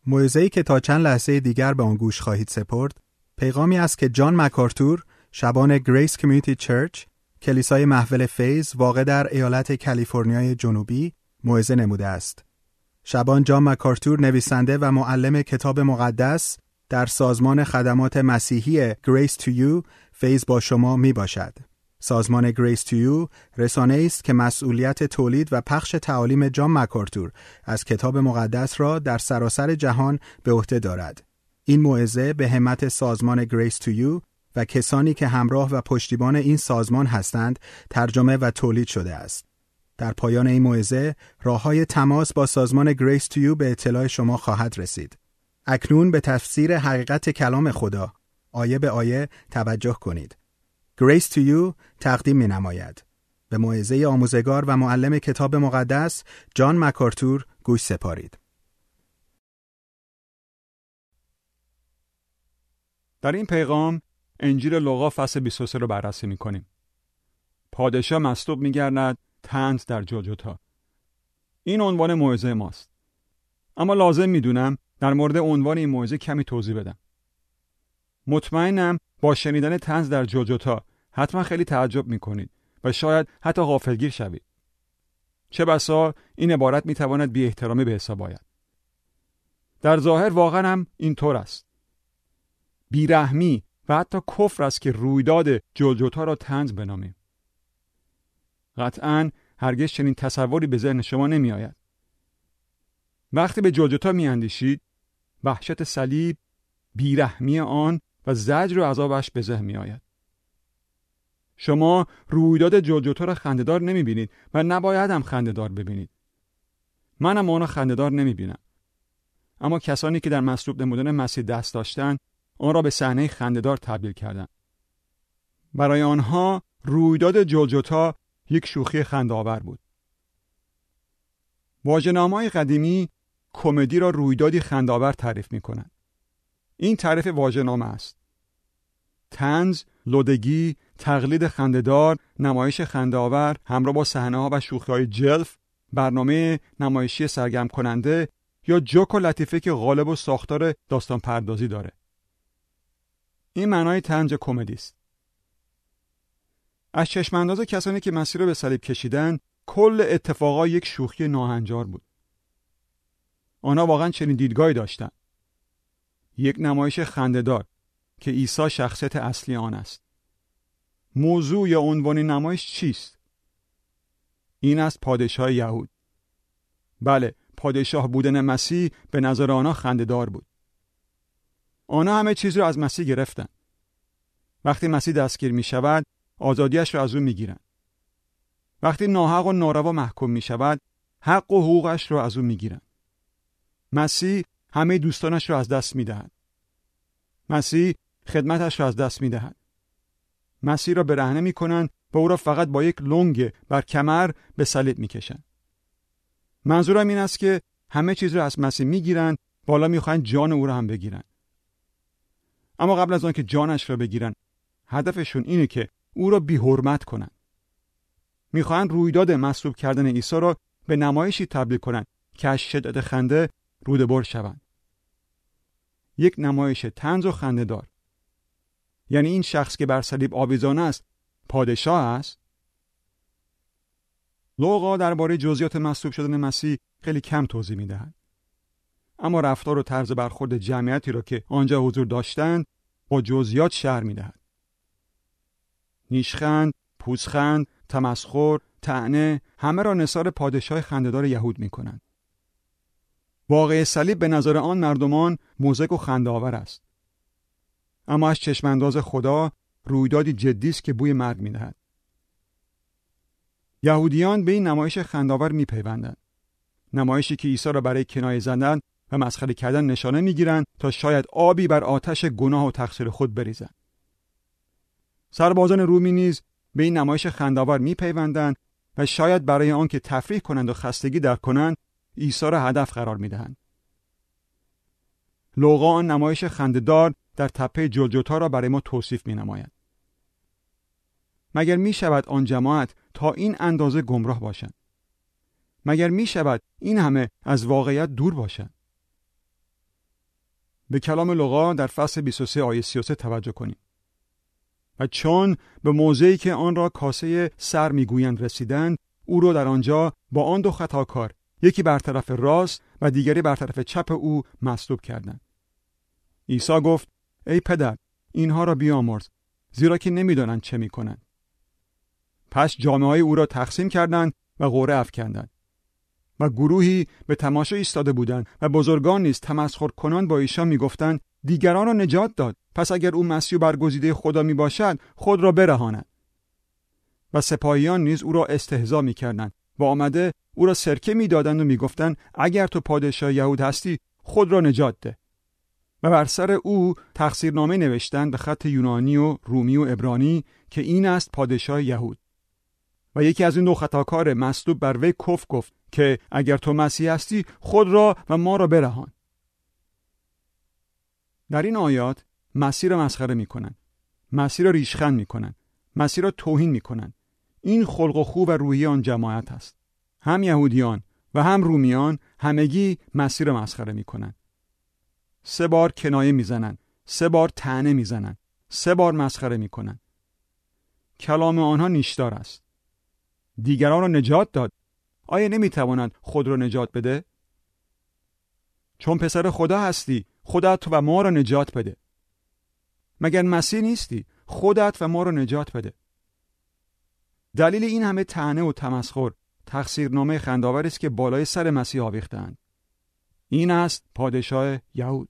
موعظه‌ای که تا چند لحظه دیگر به آن گوش خواهید سپرد، پیغامی است که جان مکارتور، شبان گریس کمیونیتی چرچ، کلیسای محول فیض واقع در ایالت کالیفرنیای جنوبی، موعظه نموده است. شبان جان مکارتور نویسنده و معلم کتاب مقدس در سازمان خدمات مسیحی Grace to You فیض با شما می باشد. سازمان Grace to You رسانه‌ای است که مسئولیت تولید و پخش تعالیم جان مکارتور از کتاب مقدس را در سراسر جهان به عهده دارد. این موعظه به همت سازمان Grace to You و کسانی که همراه و پشتیبان این سازمان هستند ترجمه و تولید شده است. در پایان این موعظه راه‌های تماس با سازمان Grace to You به اطلاع شما خواهد رسید. اکنون به تفسیر حقیقت کلام خدا آیه به آیه توجه کنید. Grace to You تقدیم می‌نماید. به موعظه آموزگار و معلم کتاب مقدس جان مکارتور گوش سپارید. در این پیغام انجیل لوقا فصل 23 رو بررسی می‌کنیم. پادشاه مصلوب می‌گردد، طنز در جلجتا. این عنوان موعظه ماست. اما لازم می‌دونم در مورد عنوان این موعظه کمی توضیح بدم. مطمئنم با شنیدن طنز در جلجتا حتما خیلی تعجب می‌کنید و شاید حتی غافلگیر شوید. چه بسا این عبارت می‌تواند بی احترامی به حساب آید. در ظاهر واقعا هم اینطور است. بیرحمی و حتی کفر است که رویداد جلجتا را طنز بنامیم. قطعاً هرگز چنین تصوری به ذهن شما نمی آید. وقتی به جلجتا می اندیشید، وحشت صلیب، بیرحمی آن و زجر و عذابش به ذهن می آید. شما رویداد جلجتا را خنده‌دار نمی بینید و نباید هم خنده‌دار ببینید. منم آن را خنده‌دار نمی بینم. اما کسانی که در مصلوب نمودن مسیح دست داشتند، آن را به صحنه خنده‌دار تبدیل کردند. برای آنها رویداد جلجتا یک شوخی خنده‌آور بود. واژه‌نامه‌های قدیمی کمدی را رویدادی خنده‌آور تعریف می‌کنند. این تعریف واژه‌نامه است. طنز، لودگی، تقلید خنده‌دار، نمایش خنده‌آور همراه با صحنه‌ها و شوخی‌های جلف، برنامه نمایشی سرگرم کننده یا جوک و لطیفه که قالب و ساختار داستان پردازی داره. این معنای طنز کمدی است. از چشم انداز کسانی که مسیح را به صلیب کشیدن، کل اتفاقا یک شوخی ناهنجار بود. آنها واقعا چنین دیدگاهی داشتند. یک نمایش خنده‌دار که عیسی شخصیت اصلی آن است. موضوع یا عنوان نمایش چیست؟ این است پادشاه یهود. بله، پادشاه بودن مسیح به نظر آنها خنده‌دار بود. آنها همه چیز را از مسیح گرفتند. وقتی مسیح دستگیر می شود، آزادیش را از او می گیرند. وقتی ناحق و ناروا محکوم می شود، حق و حقوقش را از او می گیرند. مسیح همه دوستانش را از دست می دهد. مسیح خدمتش را از دست می دهد. مسیح را برهنه می کنند و او را فقط با یک لنگ بر کمر به صلیب می کشند. منظورم این است که همه چیز را از مسیح می گیرند، بالا می خواهند جان او را هم بگیرند. اما قبل از آن که جانش را بگیرند، هدفشون اینه که او را بی حرمت کنند. میخواهند رویداد مصلوب کردن عیسی را به نمایشی تبدیل کنند که از شدت خنده روده‌بر شوند. یک نمایش طنز و خنده دار. یعنی این شخص که بر صلیب آویزان است، پادشاه است. لوقا درباره جزئیات مصلوب شدن مسیح خیلی کم توضیح میدهد. اما رفتار و طرز برخورد جمعیتی را که آنجا حضور داشتند با جزئیات شرح می‌دهد. نیشخند، پوزخند، تمسخر، طعنه همه را نثار پادشاه خنده‌دار یهود می‌کنند. واقعه صلیب به نظر آن مردمان مضحک و خنده‌آور است. اما از چشم انداز خدا رویدادی جدی است که بوی مرگ می‌دهد. یهودیان به این نمایش خنده‌آور می‌پیوندند. نمایشی که عیسی را برای کنایه زدن و مسخره کردن نشانه می‌گیرند تا شاید آبی بر آتش گناه و تقصیر خود بریزند. سربازان رومی نیز به این نمایش خنده‌آور می‌پیوندند و شاید برای آن که تفریح کنند و خستگی در کنند عیسی را هدف قرار می‌دهند. لوقا آن نمایش خنده‌دار در تپه جلجتا را برای ما توصیف می‌نماید. مگر می‌شود آن جماعت تا این اندازه گمراه باشند؟ مگر می‌شود این همه از واقعیت دور باشند؟ به کلام لوقا در فصل 23 آیه 33 توجه کنیم. و چون به موضعی که آن را کاسه سر میگویند رسیدند، او را در آنجا با آن دو خطاکار، یکی بر طرف راست و دیگری بر طرف چپ او مصلوب کردند. عیسی گفت: ای پدر، اینها را بیامرز، زیرا که نمیدانند چه میکنند. پس جامه‌های او را تقسیم کردند و قرعه افکندند. و گروهی به تماشا ایستاده بودند و بزرگان نیز تمسخر کنان با ایشان میگفتند: دیگران را نجات داد، پس اگر او مسیح برگزیده خدا می باشد خود را برهاند. و سپاهیان نیز او را استهزا میکردند و آمده او را سرکه میدادند و میگفتند: اگر تو پادشاه یهود هستی خود را نجات ده. و بر سر او تقصیرنامه نوشتند به خط یونانی و رومی و عبرانی که این است پادشاه یهود. و یکی از این دو خطاکار مصلوب بر وی کفر گفت که اگر تو مسیح هستی خود را و ما را برهان. در این آیات مسیح را مسخره میکنند، مسیح را ریشخند میکنند، مسیح را توهین میکنند. این خلق و خو و روحیه آن جماعت است. هم یهودیان و هم رومیان همگی مسیح را مسخره میکنند. 3 بار کنایه میزنند، 3 بار طعنه میزنند، 3 بار مسخره میکنند. کلام آنها نیشدار است. دیگران را نجات داد. آیا نمیتواند خود را نجات بده؟ چون پسر خدا هستی، خودت و ما را نجات بده. مگر مسیح نیستی؟ خودت و ما را نجات بده. دلیل این همه طعنه و تمسخر، تقصیرنامه خندآوری است که بالای سر مسیح آویختند. این است پادشاه یهود.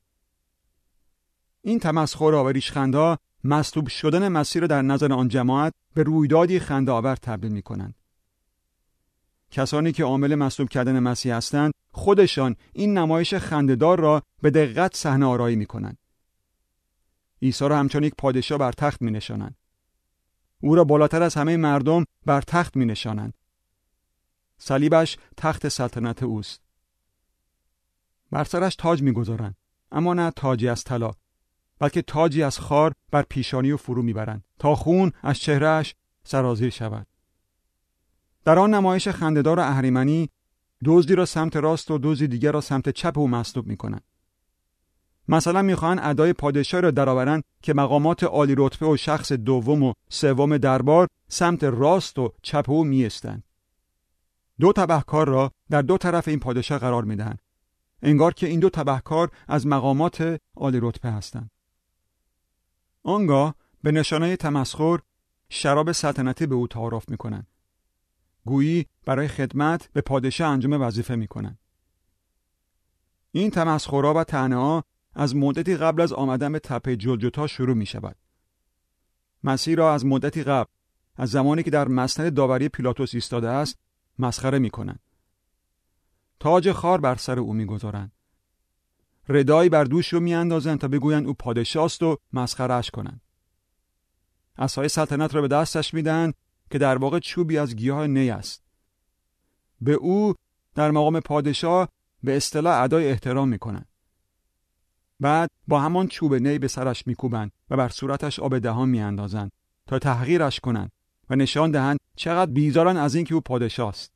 این تمسخرها و ریشخندها مصلوب شدن مسیح را در نظر آن جماعت به رویدادی خنده‌آور تبدیل می‌کنند. کسانی که عامل مصلوب کردن مسیح هستند، خودشان این نمایش خنده‌دار را به دقت صحنه آرایی می‌کنند. عیسی را همچون یک پادشاه بر تخت می‌نشانند. او را بالاتر از همه مردم بر تخت می‌نشانند. صلیبش تخت سلطنت اوست. بر سرش تاج می‌گذارند، اما نه تاجی از طلا، بلکه تاجی از خار بر پیشانی و فرو میبرند تا خون از چهرهش سرازیر شود. در آن نمایش خنده‌دار و اهریمنی، دزدی را سمت راست و دزدی دیگر را سمت چپ او مصلوب میکنند. مثلا میخواهند ادای پادشاه را درآورند که مقامات عالی رتبه و شخص دوم و سوم دربار سمت راست و چپ او میایستند. 2 تبهکار را در 2 طرف این پادشاه قرار میدهند، انگار که این 2 تبهکار از مقامات عالی رتبه هستند. آنگاه به نشانه تمسخر شراب سلطنتی به او تعارف میکنند. گویی برای خدمت به پادشاه انجام وظیفه میکنند. این تمسخرها و طعنه‌ها از مدتی قبل از آمدن به تپه جلجتا شروع می شود. مسیح را از مدتی قبل، از زمانی که در مسند داوری پیلاتوس ایستاده است، مسخره میکنند. تاج خار بر سر او میگذارند. ردایی بر دوش رو میاندازند تا بگویند او پادشاه است و مسخره‌اش کنند. عصای سلطنت را به دستش میدن که در واقع چوبی از گیاه نی است. به او در مقام پادشاه به اصطلاح ادای احترام میکنند. بعد با همان چوب نی به سرش میکوبند و بر صورتش آب دهان میاندازند تا تحقیرش کنند و نشان دهند چقدر بیزارن از اینکه او پادشاه است.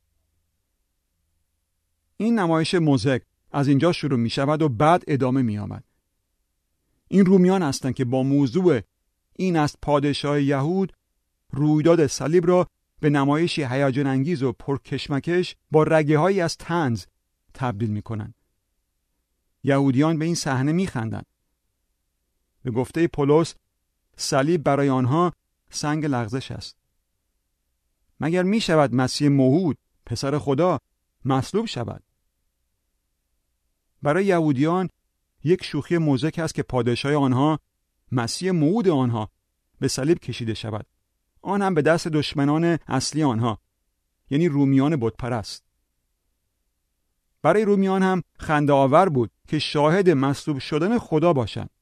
این نمایش مضحک از اینجا شروع می شود و بعد ادامه می یابد. این رومیان هستند که با موضوع این است پادشاه یهود رویداد صلیب را به نمایشی هیجان انگیز و پرکشمکش با رگه‌هایی از طنز تبدیل می کنند. یهودیان به این صحنه می خندند. به گفته پولس، صلیب برای آنها سنگ لغزش است. مگر می شود مسیح موعود، پسر خدا، مصلوب شود؟ برای یهودیان یک شوخی مضحک است که پادشاه آنها، مسیح موعود آنها، به صلیب کشیده شود، آن هم به دست دشمنان اصلی آنها، یعنی رومیان بتپرست. برای رومیان هم خنده آور بود که شاهد مصلوب شدن خدا باشند.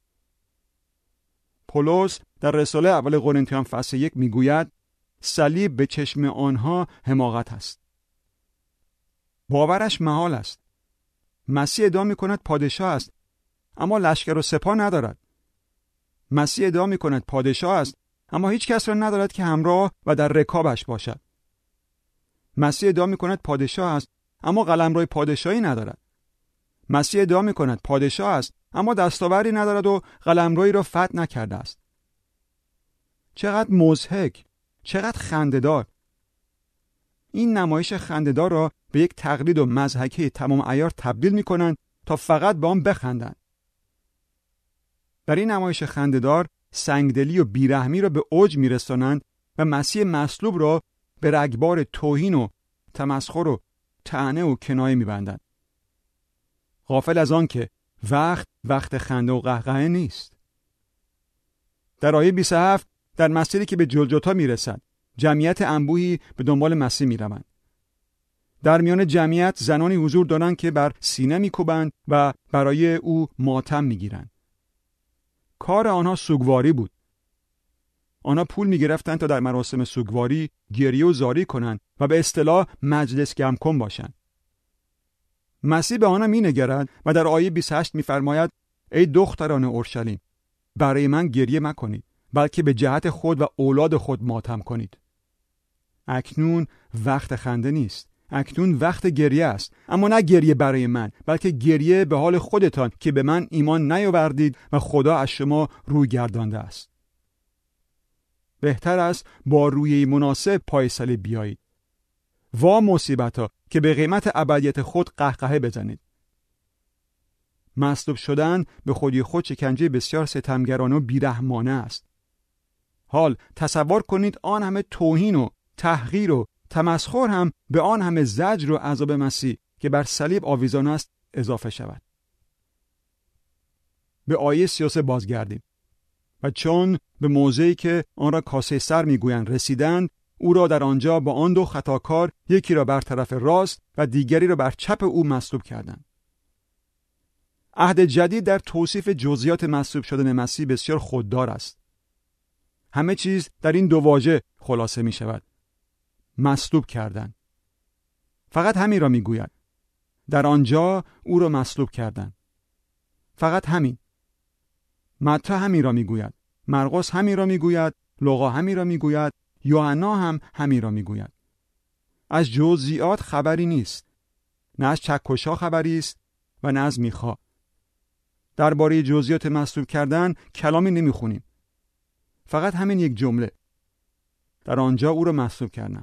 پولس در رساله اول قرنتیان فصل 1 میگوید صلیب به چشم آنها حماقت است. باورش محال است. مسیح ادعا می‌کند پادشاه است، اما لشکر و سپاه ندارد. مسیح ادعا می‌کند پادشاه است، اما هیچ کس را ندارد که همراه و در رکابش باشد. مسیح ادعا می‌کند پادشاه است، اما قلمرو پادشاهی ندارد. مسیح ادعا می‌کند پادشاه است، اما دستاوری ندارد و قلمرویی را فتح نکرده است. چقدر مضحک، چقدر خنده‌دار. این نمایش خنده‌دار را به یک تقلید و مضحکه تمام عیار تبدیل می‌کنند تا فقط به آن بخندند. در این نمایش خنده‌دار سنگدلی و بیرحمی را به اوج می‌رسانند و مسیح مصلوب را به رگبار توهین و تمسخر و طعنه و کنایه می‌بندند. غافل از آن که وقت خنده و قهقهه نیست. در آیه 27 در مسیری که به جلجتا می‌رسد، جمعیت انبوهی به دنبال مسیح می‌روند. در میان جمعیت زنانی حضور دارند که بر سینه می‌کوبند و برای او ماتم می‌گیرند. کار آنها سوگواری بود. آنها پول می‌گرفتند تا در مراسم سوگواری گریه و زاری کنند و به اصطلاح مجلس گرمکن باشند. مسیح به آنها می‌نگرد و در آیه 28 می‌فرماید: ای دختران اورشلیم، برای من گریه مکنید، بلکه به جهت خود و اولاد خود ماتم کنید. اکنون وقت خنده نیست، اکنون وقت گریه است، اما نه گریه برای من، بلکه گریه به حال خودتان که به من ایمان نیاوردید و خدا از شما روی گردانده است. بهتر است با رویی مناسب پای صلیب بیایید. وا مصیبت‌ها که به قیمت ابدیت خود قهقهه بزنید. مصلوب شدن به خودی خود شکنجه بسیار ستمگرانه و بیرحمانه است. حال تصور کنید آن همه توهین و تحقیر و تمسخر هم به آن همه زجر و عذاب مسیح که بر صلیب آویزان است اضافه شود. به آیه 33 بازگردیم. و چون به موضعی که آن را کاسه سر میگویند رسیدند، او را در آنجا با آن دو خطاکار، یکی را بر طرف راست و دیگری را بر چپ او مصلوب کردند. عهد جدید در توصیف جزئیات مصلوب شدن مسیح بسیار خوددار است. همه چیز در این دو واژه خلاصه می شود. مصلوب کردن. فقط همین را می گوید. در آنجا او را مصلوب کردن. فقط همین. متی همین را می گوید. مرقس همین را می گوید. لوقا همین را می گوید. یوحنا هم همین را می گوید. از جزئیات خبری نیست. نه از چکش‌ها خبری است و نه از میخا. درباره جزئیات مصلوب کردن کلامی نمیخونیم. فقط همین یک جمله. در آنجا او را مصلوب کردن.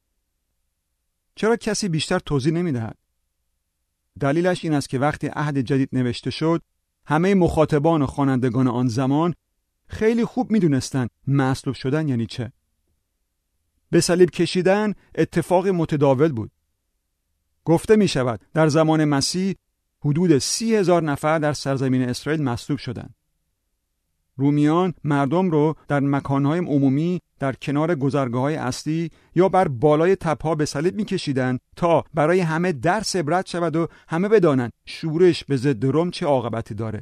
چرا کسی بیشتر توضیح نمیدهد؟ دلیلش این است که وقتی عهد جدید نوشته شد، همه مخاطبان و خوانندگان آن زمان خیلی خوب میدونستند مصلوب شدن یعنی چه. به صلیب کشیدن اتفاق متداول بود. گفته می شود در زمان مسیح حدود 30,000 نفر در سرزمین اسرائیل مصلوب شدند. رومیان مردم رو در مکانهای عمومی در کنار گذرگاه‌های اصلی یا بر بالای تپه‌ها به صلیب می‌کشیدند تا برای همه درس عبرت شود و همه بدانند شورش به ضد روم چه عاقبتی داره.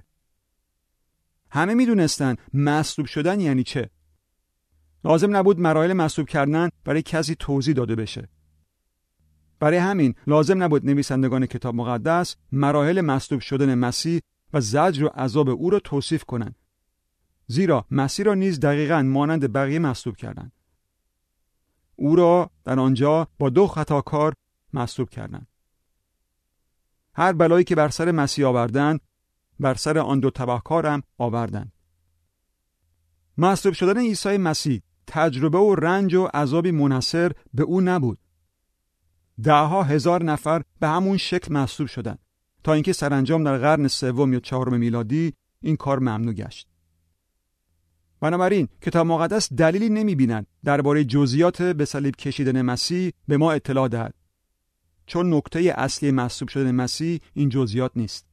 همه می‌دونستند مصلوب شدن یعنی چه. لازم نبود مراحل مصلوب کردن برای کسی توضیح داده بشه. برای همین لازم نبود نویسندگان کتاب مقدس مراحل مصلوب شدن مسیح و زجر و عذاب او را توصیف کنند. زیرا مسیح را نیز دقیقاً مانند بقیه مصلوب کردند. او را در آنجا با دو خطاکار مصلوب کردند. هر بلایی که بر سر مسیح آوردند، بر سر آن دو تبهکار هم آوردند. مصلوب شدن عیسی مسیح تجربه و رنج و عذابی منحصر به او نبود. ده‌ها هزار نفر به همون شکل مصلوب شدند تا اینکه سرانجام در قرن سوم یا چهارم میلادی این کار ممنوع گشت. بنابراین کتاب مقدس دلیلی نمی‌بیند درباره جزئیات به صلیب کشیدن مسیح به ما اطلاع دهد، چون نکته اصلی مصلوب شدن مسیح این جزئیات نیست.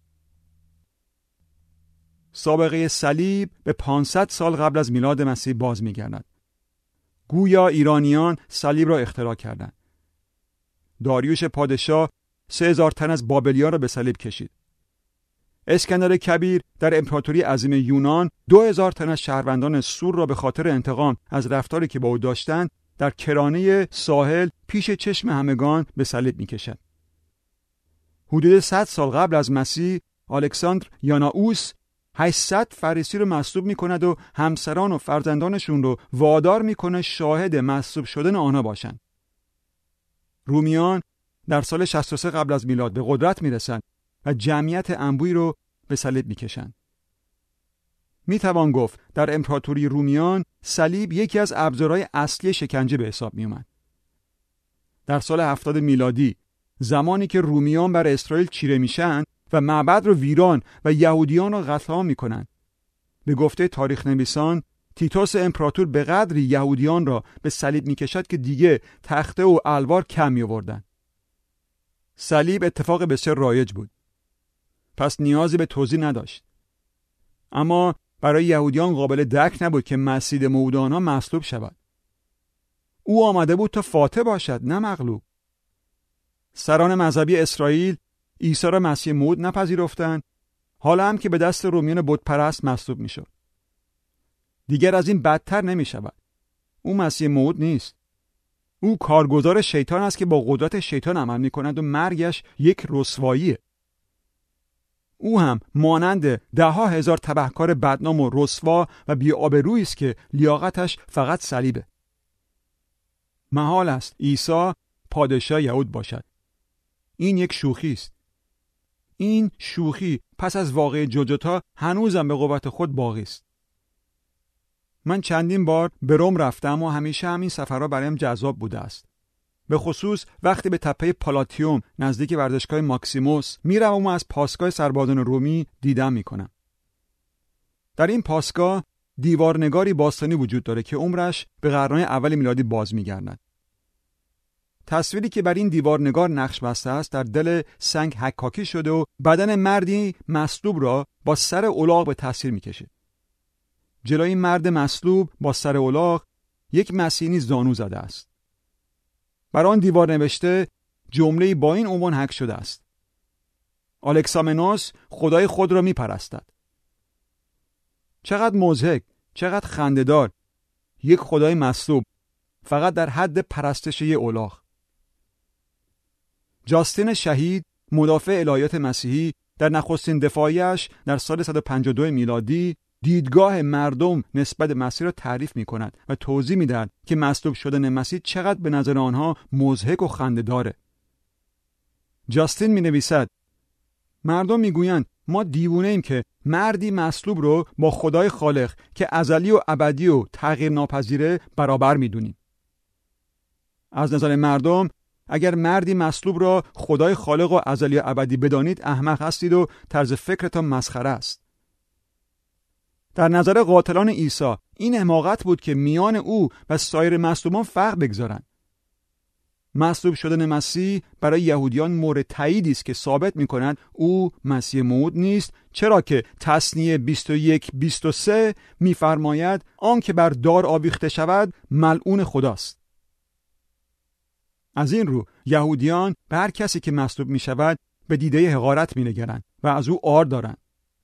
سابقه صلیب به 500 سال قبل از میلاد مسیح باز می‌گردد. گویا ایرانیان صلیب را اختراع کردند. داریوش پادشاه 3000 تن از بابلیان را به صلیب کشید. اسکندر کبیر در امپراتوری عظیم یونان 2000 تن از شهروندان سور را به خاطر انتقام از رفتاری که با او داشتند در کرانه ساحل پیش چشم همگان به صلیب می‌کشد. حدود 100 سال قبل از مسیح الکساندر یانائوس 800 فریسی رو مصلوب می‌کند و همسران و فرزندانشون رو وادار می‌کنه شاهد مصلوب شدن آنها باشند. رومیان در سال 63 قبل از میلاد به قدرت می‌رسند و جمعیت انبوهی رو به صلیب میکشند. میتوان گفت در امپراتوری رومیان صلیب یکی از ابزارهای اصلی شکنجه به حساب میومد. در سال 70 میلادی زمانی که رومیان بر اسرائیل چیره میشن و معبد رو ویران و یهودیان رو قتل عام میکنن، به گفته تاریخ نویسان تیتوس امپراتور به قدری یهودیان را به صلیب میکشد که دیگه تخته و الوار کم میآوردن. صلیب اتفاق بسیار رایج بود، پس نیازی به توضیح نداشت. اما برای یهودیان قابل درک نبود که مسیح موعود آنها مصلوب شود. او آمده بود تا فاتح باشد، نه مغلوب. سران مذهبی اسرائیل عیسی را مسیح موعود نپذیرفتند، حالا هم که به دست رومیان بت پرست مصلوب میشد. دیگر از این بدتر نمی شود. او مسیح موعود نیست. او کارگزار شیطان است که با قدرت شیطان عمل می کند و مرگش یک رسواییه. او هم مانند ده‌ها هزار تبهکار بدنام و رسوا و بی‌آبرویی است که لیاقتش فقط صلیبه. محال است عیسی پادشاه یهود باشد. این یک شوخی است. این شوخی پس از واقعه جلجتا هنوزم به قوت خود باقی است. من چندین بار به روم رفتم و همیشه همین سفرها برایم جذاب بوده است. به خصوص وقتی به تپه پالاتیوم نزدیک ورزشگاه ماکسیموس میروم و از پاسگاه سربازان رومی دیدن میکنم. در این پاسگاه دیوارنگاری باستانی وجود داره که عمرش به قرنهای اول میلادی باز میگردد. تصویری که بر این دیوارنگار نقش بسته است در دل سنگ حکاکی شده و بدن مردی مصلوب را با سر الاغ به تصویر میکشه. جلوی این مرد مصلوب با سر الاغ یک مسیحی زانو زده است. بر آن دیوار نوشته جمله‌ای با این عنوان حک شده است: الکسامنوس خدای خود را میپرستد. چقدر مضحک، چقدر خنده‌دار. یک خدای مصلوب فقط در حد پرستش یک الاغ. جاستین شهید، مدافع الهیات مسیحی، در نخستین دفاعیش در سال 152 میلادی دیدگاه مردم نسبت به مسیح را تعریف می کند و توضیح می دهد که مصلوب شدن مسیح چقدر به نظر آنها مضحک و خنده داره. جاستین می نویسد: مردم می گویند ما دیوونه ایم که مردی مصلوب رو با خدای خالق که ازلی و ابدی و تغییر ناپذیره برابر می دونیم. از نظر مردم اگر مردی مصلوب را خدای خالق و ازلی و ابدی بدانید احمق هستید و طرز فکرتان مسخره است. در نظر قاتلان عیسی این حماقت بود که میان او و سایر مصلوبان فرق بگذارند. مصلوب شدن مسیح برای یهودیان مورد تاییدی است که ثابت می‌کند او مسیح موعود نیست، چرا که تثنیه 21:23 می‌فرماید آن که بر دار آویخته شود ملعون خداست. از این رو یهودیان به هر کسی که مصلوب می‌شود به دیده حقارت می‌نگرند و از او عار دارند.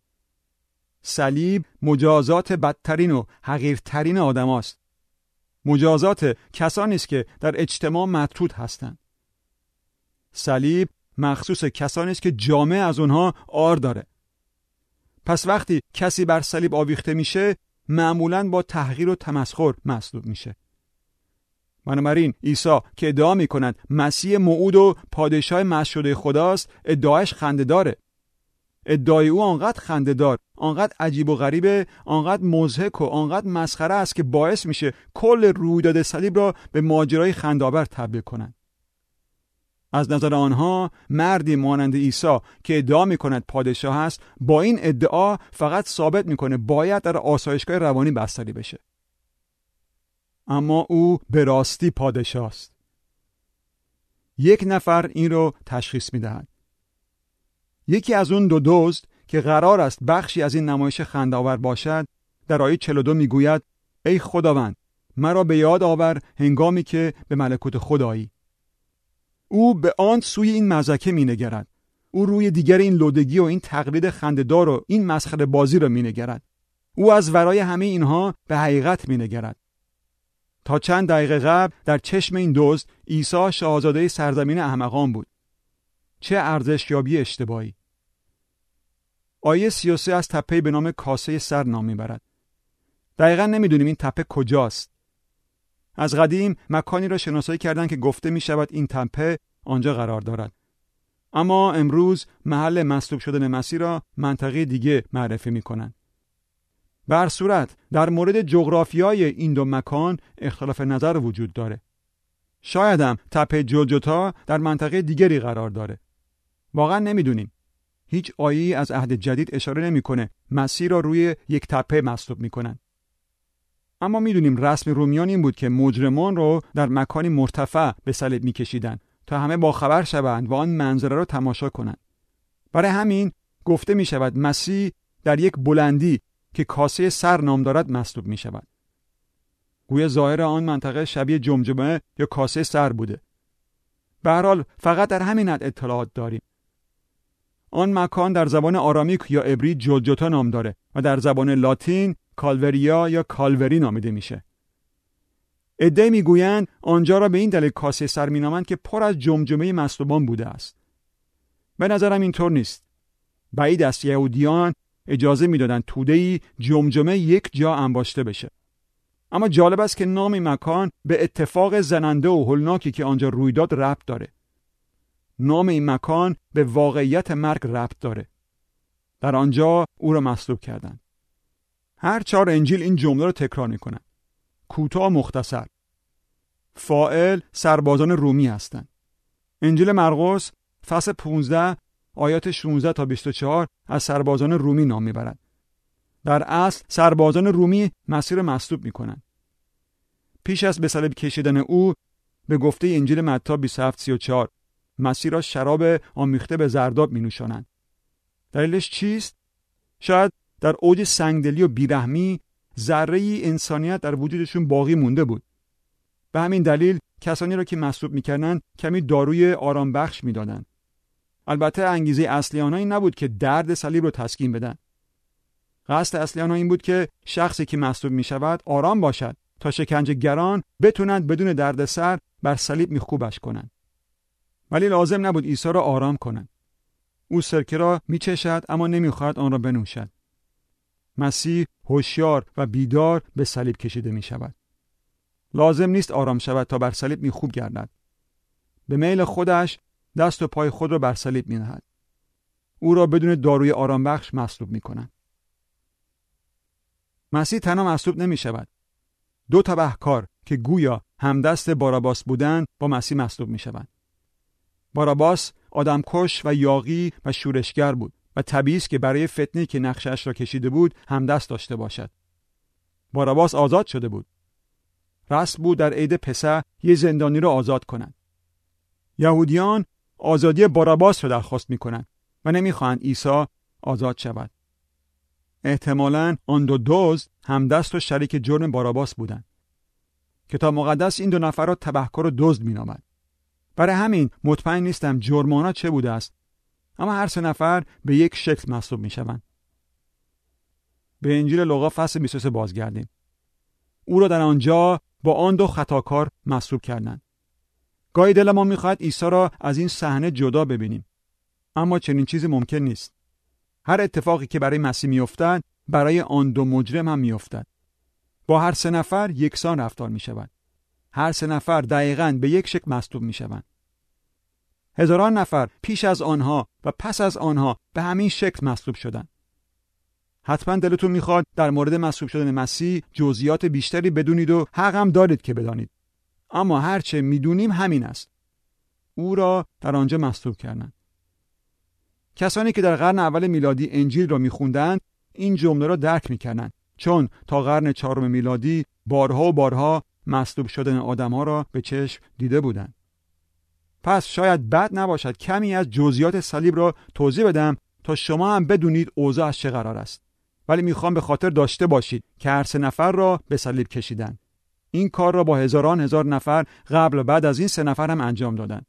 صلیب مجازات بدترین و حقیرترین آدم است. مجازات کسانی است که در اجتماع مطرود هستند. صلیب مخصوص کسانی است که جامعه از اونها عار داره. پس وقتی کسی بر صلیب آویخته میشه معمولاً با تحقیر و تمسخر مصلوب میشه. بنابراین عیسی که ادعا میکند مسیح موعود و پادشاه مشهود خداست ادعایش خنده‌داره. ادعای او آنقدر خنده‌دار، آنقدر عجیب و غریبه، آنقدر مضحک و آنقدر مسخره است که باعث میشه کل رویداد صلیب را به ماجرای خنده‌آور تبدیل کنند. از نظر آنها مردی مانند عیسی که ادعا میکند پادشاه است با این ادعا فقط ثابت میکنه باید در آسایشگاه روانی بستری بشه. اما او به راستی پادشاه است. یک نفر این رو تشخیص میدهد. یکی از اون دو دزد که قرار است بخشی از این نمایش خنده‌آور باشد در آیه 42 میگوید: ای خداوند مرا به یاد آور هنگامی که به ملکوت خود آیی. او به آن سوی این مزکه مینگرد. او روی دیگر این لودگی و این تقلید خنده‌دار و این مسخره بازی را مینگرد. او از ورای همه اینها به حقیقت مینگرد. تا چند دقیقه قبل در چشم این دزد عیسی شاهزاده سرزمین احمقان بود. چه ارزشیابی اشتباهی! آیه 33 از تپه‌ای به نام کاسه سر نام میبرد. دقیقاً نمیدونیم این تپه کجاست. از قدیم مکانی را شناسایی کردند که گفته میشود این تپه آنجا قرار دارد. اما امروز محل مصلوب شدن مسیح را منطقه دیگه معرفی میکنن. به هر صورت در مورد جغرافیای این دو مکان اختلاف نظر وجود داره. شاید هم تپه جلجتا در منطقه دیگری قرار داره. واقعا نمیدونیم. هیچ آیه‌ای از عهد جدید اشاره نمیکنه مسیح را روی یک تپه مصلوب میکنن. اما میدونیم رسم رومیان این بود که مجرمان رو در مکانی مرتفع به صلیب میکشیدن تا همه باخبر شوند و آن منظره را تماشا کنند. برای همین گفته میشود مسیح در یک بلندی که کاسه سر نام دارد مصلوب میشود. گویا ظاهر آن منطقه شبیه جمجمه یا کاسه سر بوده. به هر حال فقط در همین حد اطلاعات داریم. آن مکان در زبان آرامیک یا عبری جلجتا نام داره و در زبان لاتین کالوریا یا کالوری نامیده میشه. عده‌ای میگویند آنجا را به این دلیل کاسه سر مینامند که پر از جمجمه مصلوبان بوده است. به نظرم اینطور نیست. بعید است یهودیان اجازه میدادند توده‌ای جمجمه یک جا انباشته بشه. اما جالب است که نام این مکان به اتفاق زننده و هولناکی که آنجا روی داد ربط داره. نام این مکان به واقعیت مرگ ربط داره. در آنجا او را مصلوب کردند. هر 4 انجیل این جمله را تکرار میکنند. کوتاه مختصر. فاعل سربازان رومی هستند. انجیل مرقس فصل 15 آیات 16 تا 24 از سربازان رومی نام میبرد. در اصل سربازان رومی مسیح را مصلوب میکنند. پیش از به صلیب کشیدن او به گفته انجیل متی 27:34 مسیح را شراب آمیخته به زرداب مینوشانند. دلیلش چیست؟ شاید در اوج سنگدلی و بیرحمی ذره‌ای انسانیت در وجودشون باقی مونده بود. به همین دلیل کسانی را که مصلوب میکردند کمی داروی آرام بخش میدادند. البته انگیزه اصلی آنها این نبود که درد صلیب رو تسکین بدن. قصد اصلی آنها این بود که شخصی که مصلوب میشود آرام باشد تا شکنجهگران بتونند بدون دردسر بر صلیب میخکوبش کنند. ولی لازم نبود عیسی را آرام کنند. او سرکه را میچشد اما نمیخواهد آن را بنوشد. مسیح هوشیار و بیدار به صلیب کشیده میشود. لازم نیست آرام شود تا بر صلیب میخوب گردد. به میل خودش دست و پای خود را بر صلیب مینهد. او را بدون داروی آرام بخش مصلوب میکنند. مسیح تنها مصلوب نمیشود. 2 تبهکار که گویا همدست باراباس بودند با مسیح مصلوب میشوند. باراباس آدمکش و یاغی و شورشگر بود و طبیعی است که برای فتنه‌ای که نقشش را کشیده بود همدست داشته باشد. باراباس آزاد شده بود. رسم بود در عید پسح یک زندانی را آزاد کنند. یهودیان آزادی باراباس را درخواست می‌کنند و نمی‌خواهند عیسی آزاد شود. احتمالاً آن 2 دزد همدست و شریک جرم باراباس بودند. کتاب مقدس این 2 نفر را تبهکار و دزد می‌نامد. برای همین مطمئن نیستم جرمانا چه بوده است. اما هر 3 نفر به یک شکل مصلوب می‌شوند. به انجیل لوقا فصل 23 بازگردیم. او را در آنجا با آن 2 خطاکار مصلوب کردند. گاهی دل ما می‌خواهد عیسی را از این صحنه جدا ببینیم. اما چنین چیزی ممکن نیست. هر اتفاقی که برای مسیح می‌افتد، برای آن 2 مجرم هم می‌افتد. با هر 3 نفر یکسان رفتار می‌شود. هر 3 نفر دقیقاً به یک شکل مصلوب می‌شوند. هزاران نفر پیش از آنها و پس از آنها به همین شکل مصلوب شدند. حتما دلتون میخواد در مورد مصلوب شدن مسیح جزئیات بیشتری بدونید و حق هم دارید که بدانید. اما هرچه میدونیم همین است. او را در آنجا مصلوب کردند. کسانی که در قرن اول میلادی انجیل را میخوندند این جمله را درک میکردند، چون تا قرن 4 میلادی بارها و بارها مصلوب شدن آدم‌ها را به چشم دیده بودند. پس شاید بد نباشد کمی از جزئیات صلیب را توضیح بدم تا شما هم بدونید اوضاع از چه قرار است. ولی میخوام به خاطر داشته باشید که هر 3 نفر را به صلیب کشیدند. این کار را با هزار نفر قبل و بعد از این 3 نفر هم انجام دادند.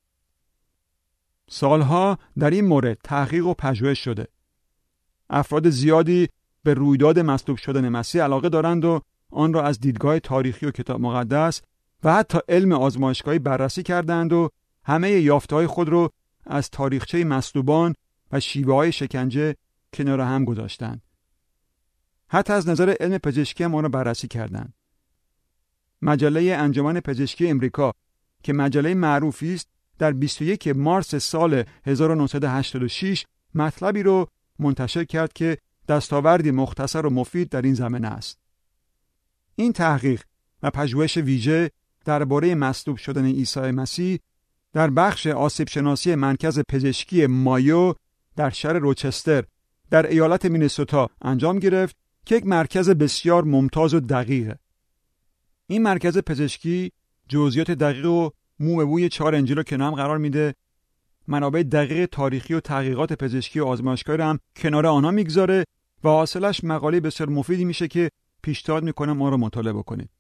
سالها در این مورد تحقیق و پژوهش شده. افراد زیادی به رویداد مصلوب شدن مسیح علاقه دارند و آن را از دیدگاه تاریخی و کتاب مقدس و حتی علم آزمایشگاهی بررسی کردند و همه یافته‌های خود را از تاریخچه مصلوبان و شیوه‌های شکنجه کنار هم گذاشتند. حتی از نظر علم پزشکی هم آن را بررسی کردند. مجله انجمن پزشکی امریکا که مجله معروفی است در 21 مارس سال 1986 مطلبی رو منتشر کرد که دستاوردی مختصر و مفید در این زمینه است. این تحقیق و پژوهش ویژه درباره مصلوب شدن عیسی مسیح در بخش آسیب شناسی مرکز پزشکی مایو در شهر روچستر در ایالت مینسوتا انجام گرفت که یک مرکز بسیار ممتاز و دقیقه. این مرکز پزشکی جزئیات دقیق و مو به موی 4 انجیل رو کنار هم قرار میده، منابع دقیق تاریخی و تحقیقات پزشکی و آزمایشگاهی رو هم کنار آنها میگذاره و حاصلش مقاله بسیار مفیدی میشه که پیشنهاد میکنم ما رو مطالعه بکنید.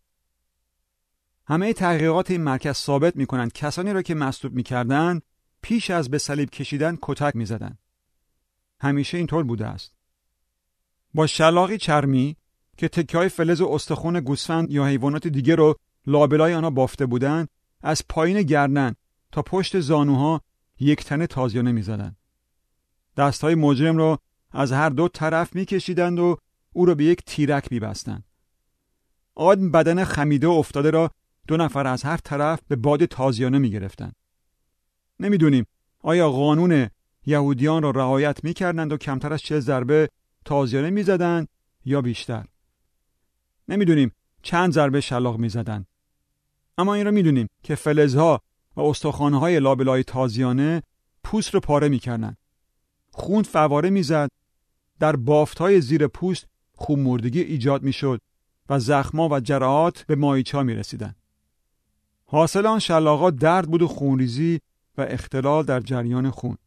همه تحقیقات این مرکز ثابت میکنن کسانی را که مصلوب میکردن پیش از به صلیب کشیدن کتک میزدن. همیشه اینطور بوده است. با شلاقی چرمی که تکه‌های فلز و استخوان گوسفند یا حیوانات دیگه رو لابلای آنها بافته بودند، از پایین گردن تا پشت زانوها یک تنه تازیانه می‌زدند. دست‌های مجرم رو از هر دو طرف می‌کشیدند و او را به یک تیرک می‌بستند. آدم بدن خمیده و افتاده را 2 نفر از هر طرف به باد تازیانه می‌گرفتند. نمی‌دونیم آیا قانون یهودیان را رعایت می‌کردند و کمتر از 40 ضربه تازیانه می‌زدند یا بیشتر. نمی‌دونیم چند ضربه شلاق می‌زدند. اما این را می‌دونیم که فلزها و استخوان‌های لابلای تازیانه پوست رو پاره می‌کردند. خون فواره می‌زد، در بافت‌های زیر پوست خون‌مردگی ایجاد می‌شد و زخم‌ها و جراحات به مایچه‌ها می‌رسیدند. حاصل آن شلاق‌ها درد بود و خونریزی و اختلال در جریان خون.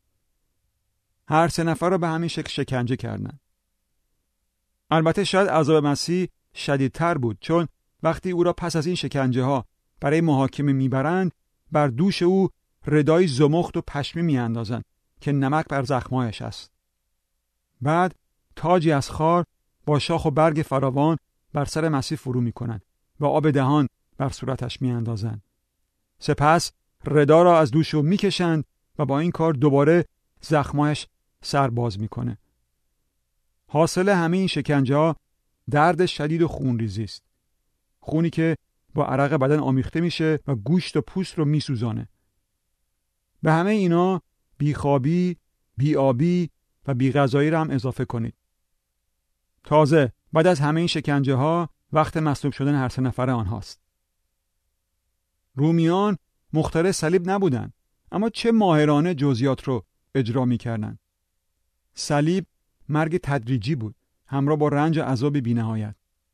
هر 3 نفر را به همین شکل شکنجه کردند. البته شاید عذاب مسیح شدیدتر بود، چون وقتی او را پس از این شکنجه‌ها برای محاکمه میبرند بر دوش او ردایی زمخت و پشمی میاندازند که نمک بر زخمایش است. بعد تاجی از خار با شاخ و برگ فراوان بر سر مسیح فرو میکنند و آب دهان بر صورتش میاندازند. سپس ردا را از دوش او میکشند و با این کار دوباره زخمایش سر باز میکنه. حاصل همه این شکنجه‌ها درد شدید و خونریزی است. خونی که با عرق بدن آمیخته میشه و گوشت و پوست رو میسوزانه. به همه اینا بیخوابی، بی‌آبی و بی‌غذایی را هم اضافه کنید. تازه بعد از همه این شکنجه‌ها وقت مصلوب شدن هر 3 نفر آنهاست. رومیان مخترع صلیب نبودند، اما چه ماهرانه جزئیات رو اجرا می‌کردند. صلیب مرگ تدریجی بود، همراه با رنج و عذاب بی‌نهایت.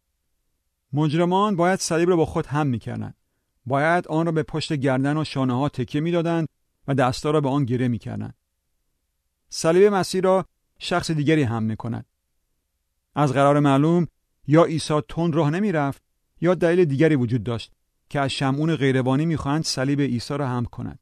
مجرمان باید صلیب را با خود حمل می‌کردند. باید آن را به پشت گردن و شانه‌ها تکیه می‌دادند و دستا را به آن گره می‌کردند. صلیب مسیح را شخص دیگری حمل می‌کند. از قرار معلوم یا عیسی تند راه نمی‌رفت یا دلیل دیگری وجود داشت که از شمعون غیروانی می‌خواهند صلیب عیسی را حمل کنند.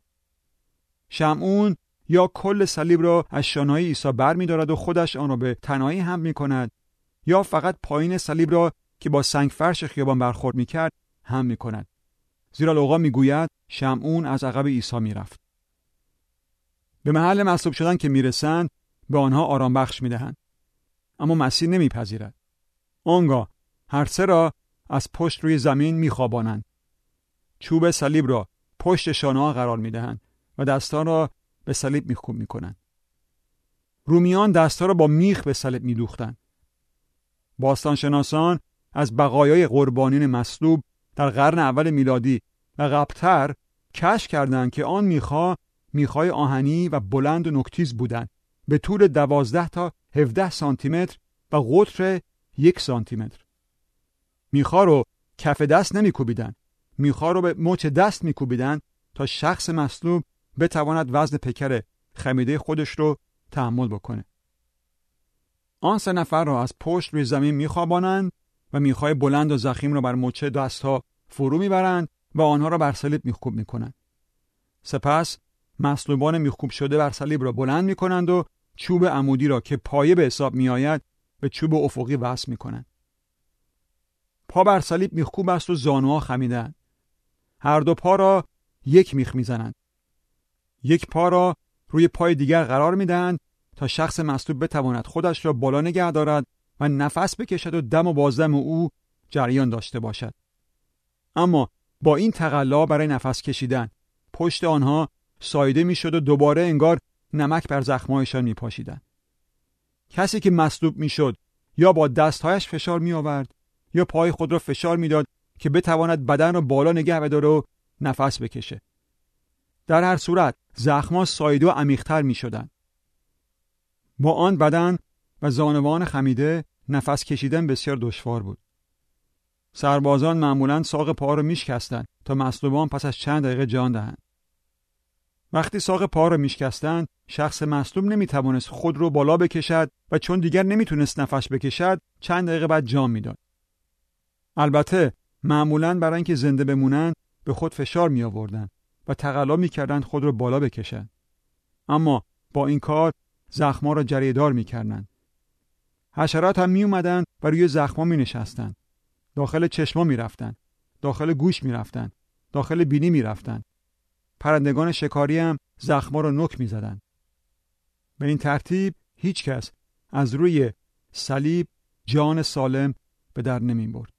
شمعون یا کل صلیب را از شانه‌های عیسی برمی‌دارد و خودش آن را به تنهایی حمل می‌کند، یا فقط پایین صلیب را که با سنگ فرش خیابان برخورد می‌کرد حمل می‌کند. زیرا لوقا می‌گوید شمعون از عقب عیسی می‌رفت. به محل مصلوب شدن که میرسند به آنها آرام بخش می‌دهند، اما مسیح نمی‌پذیرد. آنگاه هر 3 را از پشت روی زمین می‌خوابانند. چوب صلیب را پشت شانه‌ها قرار می‌دهند و دستان را به صلیب میخکوب میکنند. رومیان دستا را با میخ به صلیب میدوختند. باستانشناسان از بقایای قربانیان مصلوب در قرن اول میلادی و قبل‌تر کشف کردند که آن میخای آهنی و بلند و نوک‌تیز بودند، به طول 12 تا 17 سانتی متر و قطر 1 سانتی متر. میخا رو کف دست نمیکوبیدند، میخا رو به مچ دست میکوبیدند تا شخص مصلوب بتواند وزن پیکر خمیده خودش رو تحمل بکنه. آن 3 نفر را از پشت روی زمین میخوابانند و میخای بلند و ضخیم را بر مچ دستها فرو میبرند و آنها را بر صلیب میخکوب میکنند. سپس مصلوبان میخکوب شده بر صلیب را بلند میکنند و چوب عمودی را که پایه به حساب میآید به چوب افقی وصل میکنند. پا بر صلیب میخکوب است و زانوها خمیده‌اند. هر 2 پا را یک میخ میزنند. یک پا را روی پای دیگر قرار میدهند تا شخص مصلوب بتواند خودش را بالا نگه دارد و نفس بکشد و دم و بازدم او جریان داشته باشد. اما با این تقلا برای نفس کشیدن پشت آنها ساییده میشد و دوباره انگار نمک بر زخم‌هایشان میپاشیدند. کسی که مصلوب میشد یا با دستهایش فشار می آورد یا پای خود را فشار میداد که بتواند بدن را بالا نگه بداره و نفس بکشه. در هر صورت زخم‌ها ساییده و عمیق‌تر می‌شدند. با آن بدن و زانوان خمیده نفس کشیدن بسیار دشوار بود. سربازان معمولاً ساق پا را میشکستند تا مصلوبان پس از چند دقیقه جان دهند. وقتی ساق پا را میشکستند، شخص مصلوب نمیتوانست خود را بالا بکشد و چون دیگر نمیتونست نفس بکشد، چند دقیقه بعد جان میداد. البته معمولاً برای اینکه زنده بمونند به خود فشار می آوردند و تقلا میکردند خود را بالا بکشند. اما با این کار زخم‌ها را جریدار میکردند. حشرات هم می اومدند و روی زخم‌ها می نشستند. داخل چشما می رفتند. داخل گوش می رفتند. داخل بینی می رفتند. پرندگان شکاری هم زخم‌ها را نوک می زدند. به این ترتیب هیچ کس از روی صلیب جان سالم به در نمی برد.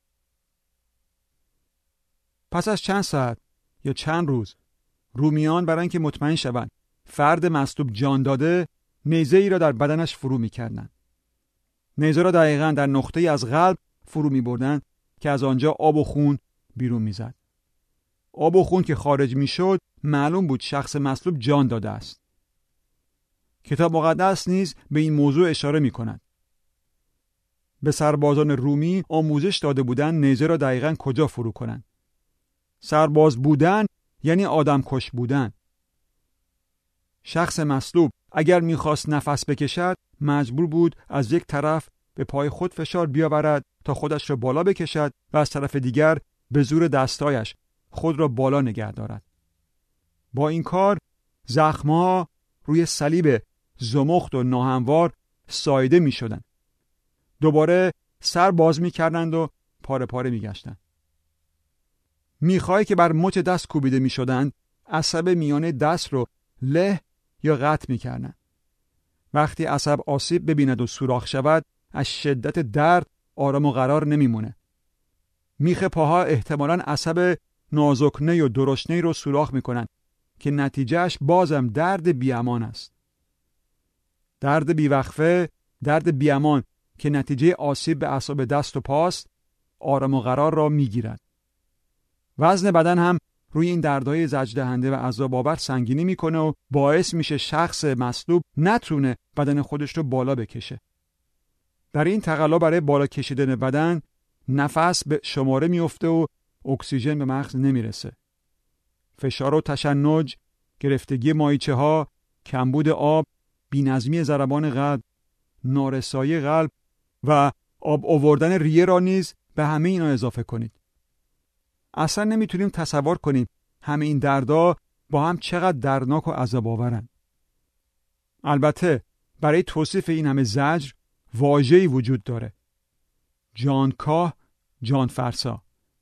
پس از چند ساعت یا چند روز رومیان برای اینکه مطمئن شوند فرد مصلوب جان داده، نیزه ای را در بدنش فرو می کردند. نیزه را دقیقاً در نقطه‌ای از قلب فرو می بردند که از آنجا آب و خون بیرون می زد. آب و خون که خارج می شد معلوم بود شخص مصلوب جان داده است. کتاب مقدس نیز به این موضوع اشاره می کند. به سربازان رومی آموزش داده بودند نیزه را دقیقاً کجا فرو کنند. سرباز بودن یعنی آدم کش بودن. شخص مصلوب اگر میخواست نفس بکشد مجبور بود از یک طرف به پای خود فشار بیاورد تا خودش را بالا بکشد و از طرف دیگر به زور دستایش خود را بالا نگه دارد. با این کار زخم‌ها روی صلیب زمخت و ناهموار ساییده می شدند. دوباره سر باز می کردند و پاره پاره می گشتند. میخایی که بر مچ دست کوبیده می شدند عصب میانه دست رو له یا قطع می کردند. وقتی عصب آسیب ببیند و سوراخ شود از شدت درد آرام و قرار نمی مونه. میخ پاها احتمالاً عصب نازکنه و درشنه رو سوراخ می کنند که نتیجهش بازم درد بیامان است. درد بیوقفه، درد بیامان که نتیجه آسیب به اعصاب دست و پاست آرام و قرار را می گیرد. وزن بدن هم روی این دردهای زجردهنده و عذاب‌آور سنگینی میکنه و باعث میشه شخص مصلوب نتونه بدن خودش رو بالا بکشه. در این تقلا برای بالا کشیدن بدن نفس به شماره میفته و اکسیژن به مغز نمیرسه. فشار و تشنج، گرفتگی مایچه‌ها، کمبود آب، بی‌نظمی ضربان قلب، نارسایی قلب و آب آوردن ریه را نیز به همه اینا اضافه کنید. اصلا نمیتونیم تصور کنیم همه این دردها با هم چقدر دردناک و عذاب آورن. البته برای توصیف این همه زجر واژه‌ای وجود داره. جانکاه، جانفرسا.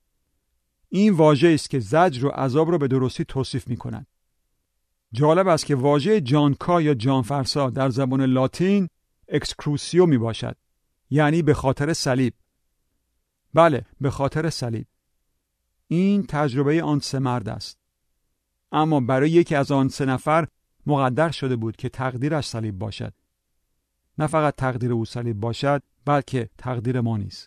این واژه‌ای است که زجر و عذاب رو به درستی توصیف میکنن. جالب است که واژه جانکاه یا جانفرسا در زبان لاتین اکسکروسیو می باشد، یعنی به خاطر صلیب. بله، به خاطر صلیب. این تجربه آن سه مرد است. اما برای یکی از آن سه نفر مقدر شده بود که تقدیرش صلیب باشد. نه فقط تقدیر او صلیب باشد، بلکه تقدیر ما نیز.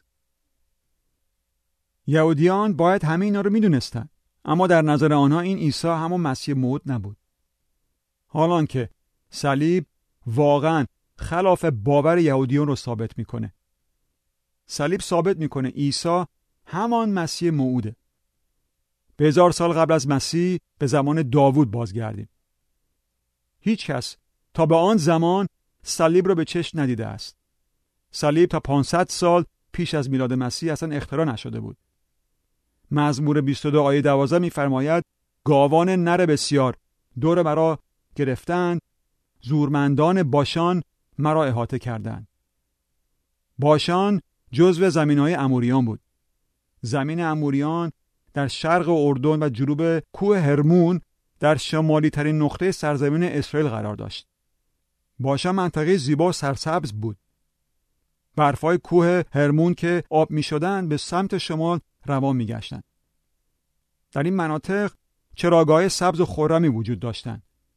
یهودیان باید همه اینا رو میدونستن، اما در نظر آنها این عیسی همون مسیح موعود نبود. حالان که صلیب واقعا خلاف باور یهودیان رو ثابت میکنه. صلیب ثابت میکنه عیسی همان مسیح موعوده. به 1000 سال قبل از مسیح به زمان داوود بازگردیم. هیچ کس تا به آن زمان صلیب را به چشم ندیده است. صلیب تا 500 سال پیش از میلاد مسیح اصلا اختراع نشده بود. مزمور 22 آیه 12 می‌فرماید گاوان نر بسیار دور مرا گرفتند، زورمندان باشان مرا احاطه کردند. باشان جزو زمین‌های اموریان بود. زمین اموریان در شرق اردن و جنوب کوه هرمون در شمالی ترین نقطه سرزمین اسرائیل قرار داشت. باشان منطقه زیبا و سرسبز بود. برفای کوه هرمون که آب می شدن به سمت شمال روان می گشتن. در این مناطق چراگاه سبز و خرمی وجود داشتند.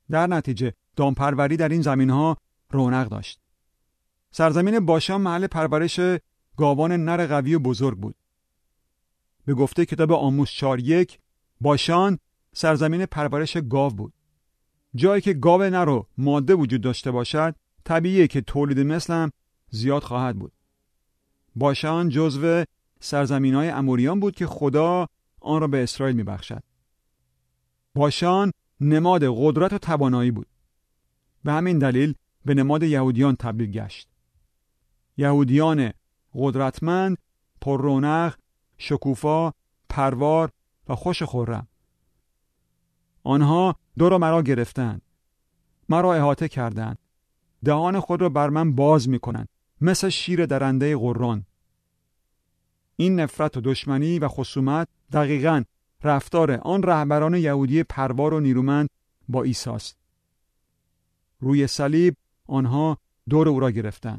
در نتیجه دامپروری در این زمین‌ها رونق داشت. سرزمین باشان محل پرورش گاوان نر قوی و بزرگ بود. به گفته کتاب آموز 4:1 باشان سرزمین پرورش گاو بود. جایی که گاو نر و ماده وجود داشته باشد، طبیعیه که تولید مثل هم زیاد خواهد بود. باشان جزو سرزمین‌های اموریان بود که خدا آن را به اسرائیل می‌بخشد. باشان نماد قدرت و توانایی بود. به همین دلیل به نماد یهودیان تبدیل گشت. یهودیان قدرتمند، پر رونق، شکوفا، پروار و خوش خرم. آنها دور مرا گرفتند. مرا احاطه کردند. دهان خود را بر من باز می‌کنند مثل شیر درنده قران. این نفرت و دشمنی و خصومت دقیقاً رفتار آن رهبران یهودی پروار و نیرومند با عیسی است. روی صلیب آنها دور او را گرفتند.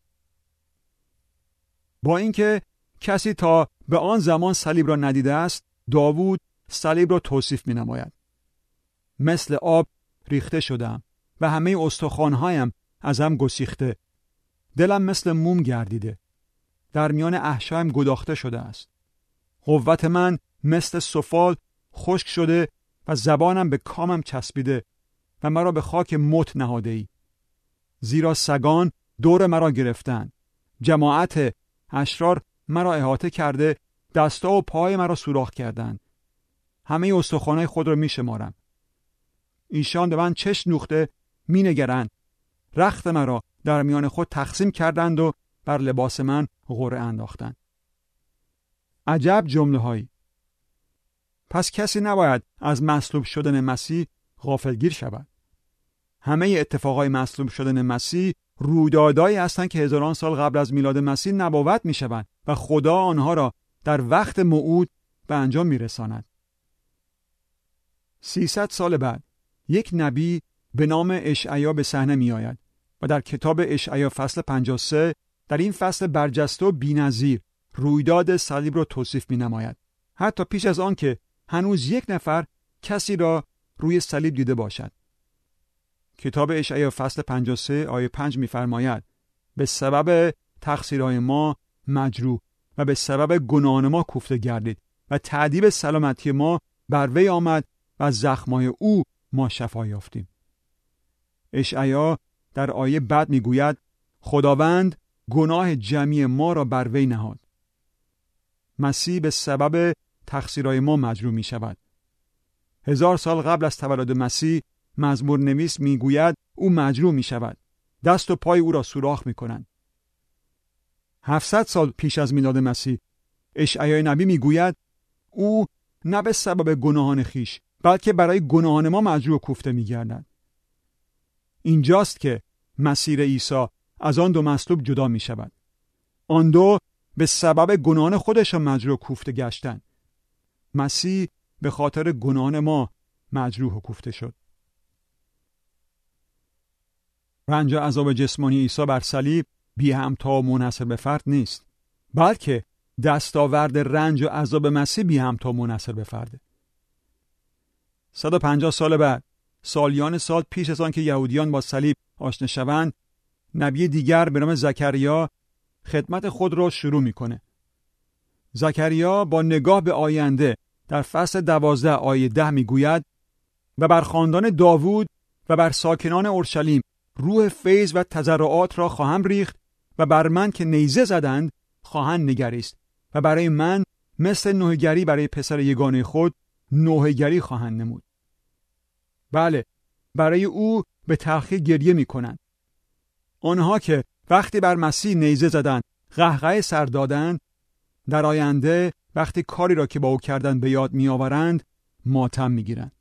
با اینکه کسی تا به آن زمان صلیب را ندیده است، داوود صلیب را توصیف می‌نماید. مثل آب ریخته شدم و همه استخوان‌هایم از هم گسیخته. دلم مثل موم گردیده. در میان احشایم گداخته شده است. قوت من مثل سفال خشک شده و زبانم به کامم چسبیده و مرا به خاک موت نهاده ای. زیرا سگان دور مرا گرفتند. جماعت اشرار مرا احاطه کرده، دستا و پای مرا سوراخ کردند. همه استخوان‌های خود را می‌شمارم. ایشان به من چشم دوخته می‌نگرند. رخت مرا در میان خود تقسیم کردند و بر لباس من قرعه انداختند. عجب جمله‌هایی. پس کسی نباید از مصلوب شدن مسیح غافلگیر شود. همه اتفاقای مصلوب شدن مسیح رویدادهایی هستند که هزاران سال قبل از میلاد مسیح نبوت می‌شوند و خدا آنها را در وقت موعود به انجام می‌رساند. 300 سال بعد یک نبی به نام اشعیا به صحنه می‌آید و در کتاب اشعیا فصل 53 در این فصل برجسته و بی‌نظیر رویداد صلیب را توصیف می‌نماید. حتی پیش از آن که هنوز یک نفر کسی را روی صلیب دیده باشد. کتاب اشعیا فصل 53 آیه 5 می‌فرماید: به سبب تقصیرهای ما مجروح و به سبب گناهان ما کوفته گردید و تأدیب سلامتی ما بر وی آمد و از زخم‌های او ما شفا یافتیم. اشعیا در آیه بعد میگوید: خداوند گناه جمعی ما را بر وی نهاد. مسیح به سبب تقصیرهای ما مجروح می شود. 1000 سال قبل از تولد مسیح مزمور نویس میگوید او مجروح می شود. دست و پای او را سوراخ می کنند. 700 سال پیش از میلاد مسیح اشعیا نبی میگوید او نه به سبب گناهان خیش بلکه برای گناهان ما مجروح و کوفته می گردد. اینجاست که مسیر عیسی از آن دو مصلوب جدا می شود. آن دو به سبب گناهان خودشان مجروح و کوفته گشتند. مسیح به خاطر گناهان ما مجروح و کوفته شد. رنج و عذاب جسمانی عیسی بر صلیب بی همتا و منحصر به فرد نیست، بلکه دستاورد رنج و عذاب مسیح بی همتا و منحصر به فرده. 150 سال بعد، سالیان سال پیش از آن که یهودیان با صلیب آشنا شوند، نبی دیگر به نام زکریا خدمت خود را شروع میکنه. زکریا با نگاه به آینده در فصل 12 آیه 10 میگوید: و بر خاندان داوود و بر ساکنان اورشلیم روح فیض و تضرعات را خواهم ریخت و بر من که نیزه زدند خواهند نگریست و برای من مثل نوحه‌گری برای پسر یگانه خود نوحه‌گری خواهند نمود. بله، برای او به تلخی گریه میکنند. آنها که وقتی بر مسیح نیزه زدند قهقه سر دادند، در آینده وقتی کاری را که با او کردند به یاد میآورند ماتم میگیرند.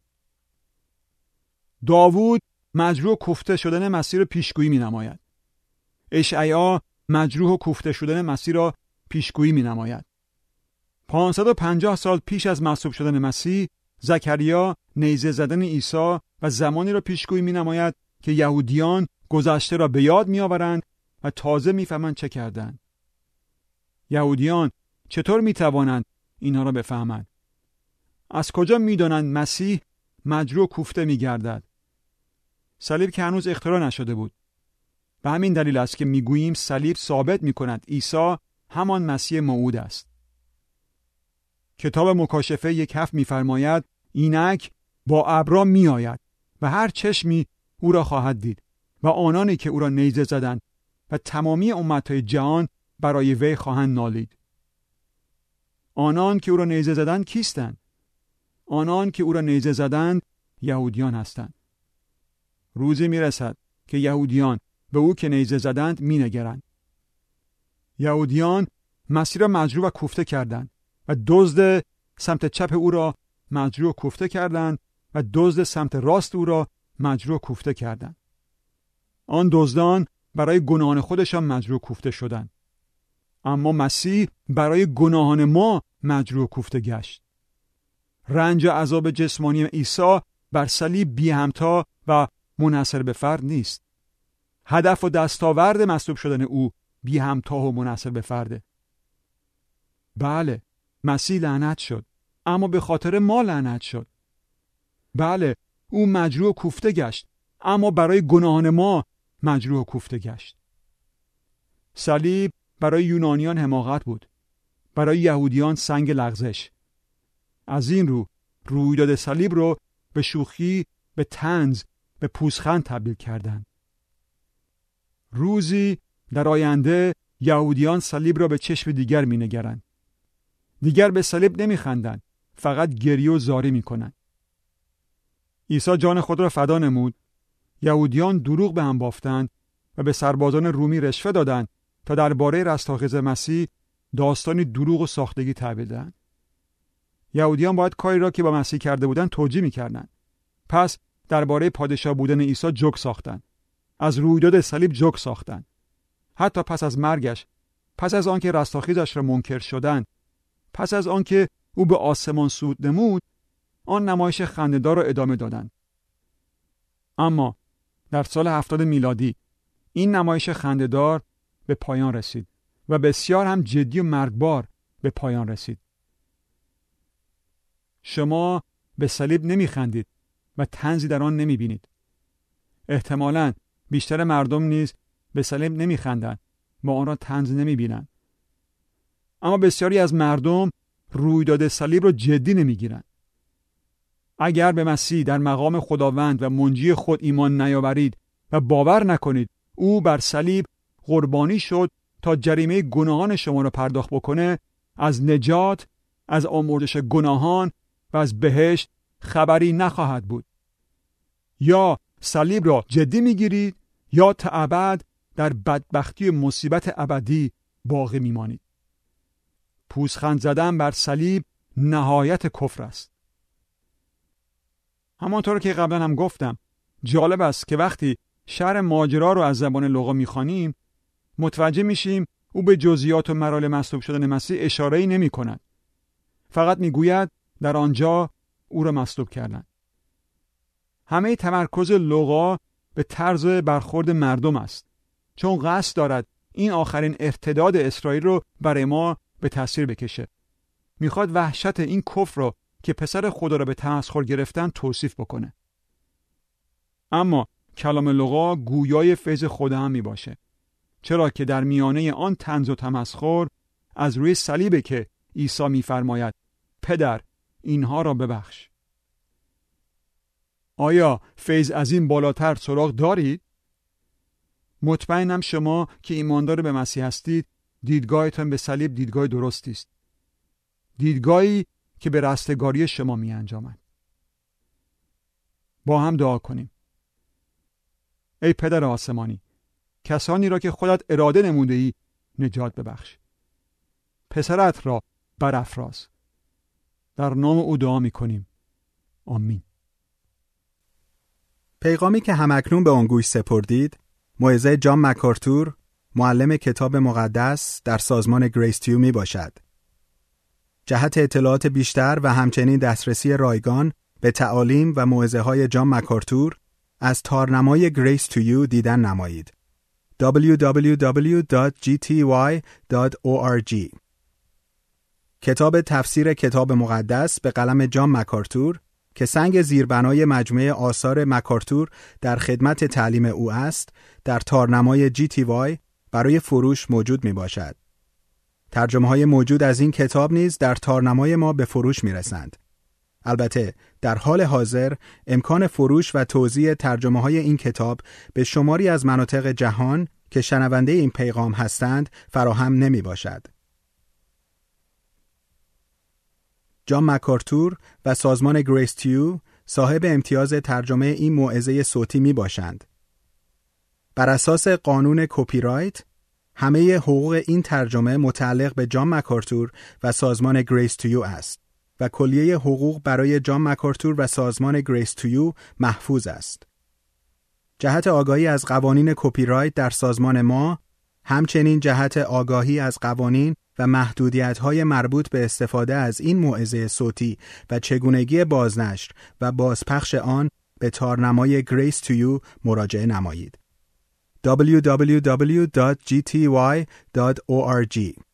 داوود مجروح و کوفته شدن مسیح را پیشگویی می‌نماید. اشعیا مجروح و کوفته شدن مسیح را پیشگویی می‌نماید. 550 سال پیش از مصلوب شدن مسیح، زکریا نیزه زدن عیسی و زمانی را پیشگویی می‌نماید که یهودیان گذشته را به یاد می‌آورند و تازه می‌فهمند چه کردند. یهودیان چطور می‌توانند اینها را بفهمند؟ از کجا می‌دانند مسیح مجروح و کوفته می‌گردد؟ صلیب که هنوز اختراع نشده بود. به همین دلیل است که میگوییم صلیب ثابت می‌کند عیسی همان مسیح موعود است. کتاب مکاشفه 1:7 می‌فرماید اینک با ابرا می‌آید و هر چشمی او را خواهد دید و آنانی که او را نیزه زدند و تمامی امت‌های جهان برای وی خواهند نالید. آنان که او را نیزه زدند کیستند؟ آنان که او را نیزه زدند یهودیان هستند. روزی میرسد که یهودیان به او که نیزه زدند مینگرند. یهودیان مسیح را مجروح و کوفته کردند و دزد سمت چپ او را مجروح و کوفته کردند و دزد سمت راست او را مجروح و کوفته کردند. آن دزدان برای گناهان خودشان مجروح و کوفته شدند. اما مسیح برای گناهان ما مجروح و کوفته گشت. رنج و عذاب جسمانی عیسی بر صلیب بی همتا و منحصر به فرد نیست. هدف و دستاورد مصلوب شدن او بی همتا و منحصر به فرده. بله، مسیح لعنت شد، اما به خاطر ما لعنت شد. بله، او مجروح و کوفته گشت، اما برای گناهان ما مجروح و کوفته گشت. صلیب برای یونانیان حماقت بود، برای یهودیان سنگ لغزش. از این رو رویداد صلیب رو به شوخی، به طنز، به پوزخند تبدیل کردند. روزی در آینده یهودیان صلیب را به چشم دیگر می‌نگرند. دیگر به صلیب نمی‌خندند، فقط گریه و زاری می‌کنند. عیسی جان خود را فدا نمود. یهودیان دروغ به هم بافتند و به سربازان رومی رشوه دادند تا درباره رستاخیز مسیح داستانی دروغ و ساختگی تعبیه دهند. یهودیان باید کاری را که با مسیح کرده بودند توجیه می‌کردند. پس درباره پادشاه بودن عیسی جوک ساختند. از رویداد صلیب جوک ساختند. حتی پس از مرگش، پس از آنکه رستاخیزش را منکر شدند، پس از آنکه او به آسمان صعود نمود، آن نمایش خنده‌دار را ادامه دادند. اما در سال 70 میلادی این نمایش خنده‌دار به پایان رسید و بسیار هم جدی و مرگبار به پایان رسید. شما به صلیب نمیخندید و طنزی در آن نمیبینید. احتمالاً بیشتر مردم نیز به صلیب نمیخندند و آن را طنز نمیبینند. اما بسیاری از مردم رویداد صلیب را جدی نمیگیرند. اگر به مسیح در مقام خداوند و منجی خود ایمان نیاورید و باور نکنید او بر صلیب قربانی شد تا جریمه گناهان شما را پرداخت بکنه، از نجات، از آمرزش گناهان و از بهشت خبری نخواهد بود. یا صلیب را جدی میگیرید یا تا ابد در بدبختی و مصیبت ابدی باقی میمانید. پوزخند زدن بر صلیب نهایت کفر است. همانطور که قبلا هم گفتم، جالب است که وقتی شرح ماجرا رو از زبان لوقا میخوانیم متوجه میشیم او به جزئیات و مراحل مصلوب شدن مسیح اشاره‌ای نمی‌کند. فقط میگوید در آنجا او را مصلوب کردند. همه تمرکز لوقا به طرز برخورد مردم است، چون قصد دارد این آخرین ارتداد اسرائیل رو برای ما به تصویر بکشه. میخواد وحشت این کفر رو که پسر خدا را به تمسخر گرفتن توصیف بکنه. اما کلام لوقا گویای فیض خدا هم می باشه، چرا که در میانه آن طنز و تمسخر از روی صلیبه که عیسی میفرماید پدر اینها را ببخش. آیا فیض از این بالاتر سراغ دارید؟ مطمئنم شما که ایماندار به مسیح هستید، دیدگاهتان به صلیب دیدگاه درستی است. دیدگاهی که به رستگاری شما می انجامد. با هم دعا کنیم. ای پدر آسمانی، کسانی را که خودت اراده نموده ای نجات ببخش. پسرت را برافراز. در نام او دعا می کنیم. آمین. پیغامی که همکنون به آن گوش سپردید، موعظه جان مکارتور، معلم کتاب مقدس در سازمان گریس تیو می باشد. جهت اطلاعات بیشتر و همچنین دسترسی رایگان به تعالیم و موعظه های جان مکارتور از تارنمای گریس تیو دیدن نمایید. www.gty.org. کتاب تفسیر کتاب مقدس به قلم جان مکارتور که سنگ زیربنای مجموعه آثار مکارتور در خدمت تعلیم او است، در تارنمای GTY برای فروش موجود می باشد. ترجمه‌های موجود از این کتاب نیز در تارنمای ما به فروش می رسند. البته در حال حاضر امکان فروش و توزیع ترجمه‌های این کتاب به شماری از مناطق جهان که شنونده این پیغام هستند فراهم نمی باشد. جان مکارتور و سازمان گریس تیو صاحب امتیاز ترجمه این موعظه صوتی می باشند. بر اساس قانون کپی رایت، همه حقوق این ترجمه متعلق به جان مکارتور و سازمان گریس تیو است و کلیه حقوق برای جان مکارتور و سازمان گریس تیو محفوظ است. جهت آگاهی از قوانین کپی رایت در سازمان ما، همچنین جهت آگاهی از قوانین و محدودیت‌های مربوط به استفاده از این موعظه صوتی و چگونگی بازنشر و بازپخش آن به تارنمای Grace to You مراجعه نمایید. www.gty.org